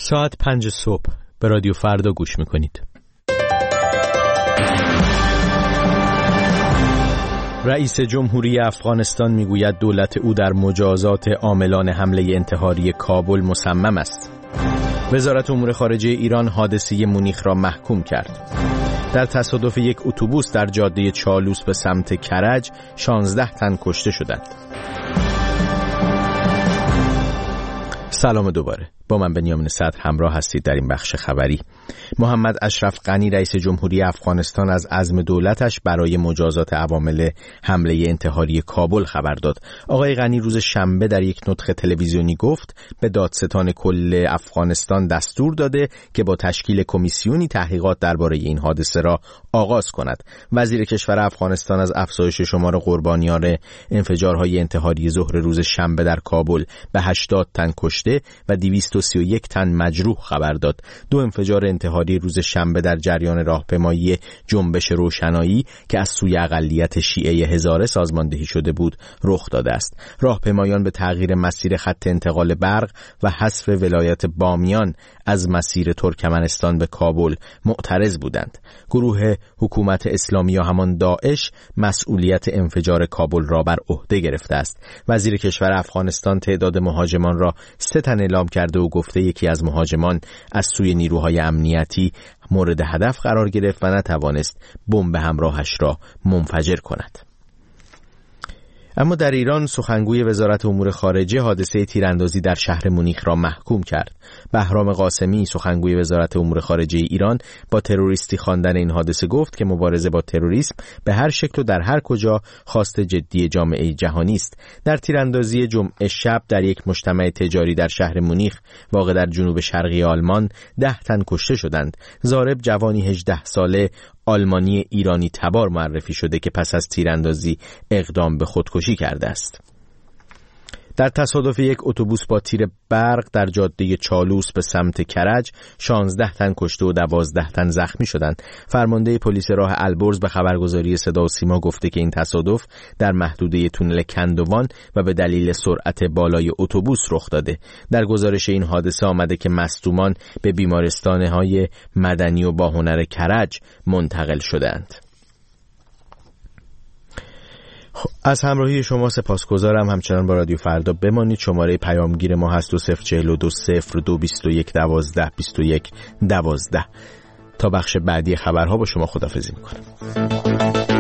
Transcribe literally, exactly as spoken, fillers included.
ساعت پنج صبح به رادیو فردا گوش میکنید. رئیس جمهوری افغانستان میگوید دولت او در مجازات عاملان حمله انتحاری کابل مصمم است. وزارت امور خارجه ایران حادثه مونیخ را محکوم کرد. در تصادف یک اتوبوس در جاده چالوس به سمت کرج شانزده تن کشته شدند. سلام دوباره، با من بنیامین صدر همراه هستید در این بخش خبری. محمد اشرف غنی رئیس جمهوری افغانستان از عزم دولتش برای مجازات عوامل حمله انتحاری کابل خبر داد. آقای غنی روز شنبه در یک نطق تلویزیونی گفت به دادستان کل افغانستان دستور داده که با تشکیل کمیسیونی تحقیقات درباره این حادثه را آغاز کند. وزیر کشور افغانستان از افزایش شمار قربانیان انفجارهای انتحاری ظهر روز شنبه در کابل به هشتاد تن کشته و دویست و سی و یک تن مجروح خبر داد. دو انفجار انتحاری روز شنبه در جریان راهپیمایی جنبش روشنایی که از سوی اقلیت شیعه هزاره سازماندهی شده بود رخ داده است. راهپیمایان به تغییر مسیر خط انتقال برق و حذف ولایت بامیان از مسیر ترکمنستان به کابل معترض بودند. گروه حکومت اسلامی یا همان داعش مسئولیت انفجار کابل را بر عهده گرفته است. وزیر کشور افغانستان تعداد مهاجمان را سه تن اعلام کرده و گفته یکی از مهاجمان از سوی نیروهای امنیتی مورد هدف قرار گرفت و نتوانست بمب همراهش را منفجر کند. اما در ایران سخنگوی وزارت امور خارجه حادثه تیراندازی در شهر مونیخ را محکوم کرد. بهرام قاسمی سخنگوی وزارت امور خارجه ایران با تروریستی خواندن این حادثه گفت که مبارزه با تروریسم به هر شکل و در هر کجا خواست جدی جامعه جهانی است. در تیراندازی جمعه شب در یک مجتمع تجاری در شهر مونیخ واقع در جنوب شرقی آلمان ده تن کشته شدند. ضارب جوانی هجده ساله آلمانی ایرانی تبار معرفی شده که پس از تیراندازی اقدام به خودکشی کرده است. در تصادف یک اتوبوس با تیر برق در جاده چالوس به سمت کرج شانزده تن کشته و دوازده تن زخمی شدند. فرمانده پلیس راه البرز به خبرگزاری صدا و سیما گفته که این تصادف در محدوده تونل کندوان و به دلیل سرعت بالای اتوبوس رخ داده. در گزارش این حادثه آمده که مصدومان به بیمارستان‌های مدنی و باهنر کرج منتقل شدند. از همراهی شما سپاسگزارم. همچنان با رادیو فردا بمانید. شماره پیامگیر ما هست دو صفر چهل و دو صفر دو بیست و یک دوازده بیست و یک دوازده. تا بخش بعدی خبرها با شما خداحافظی میکنم.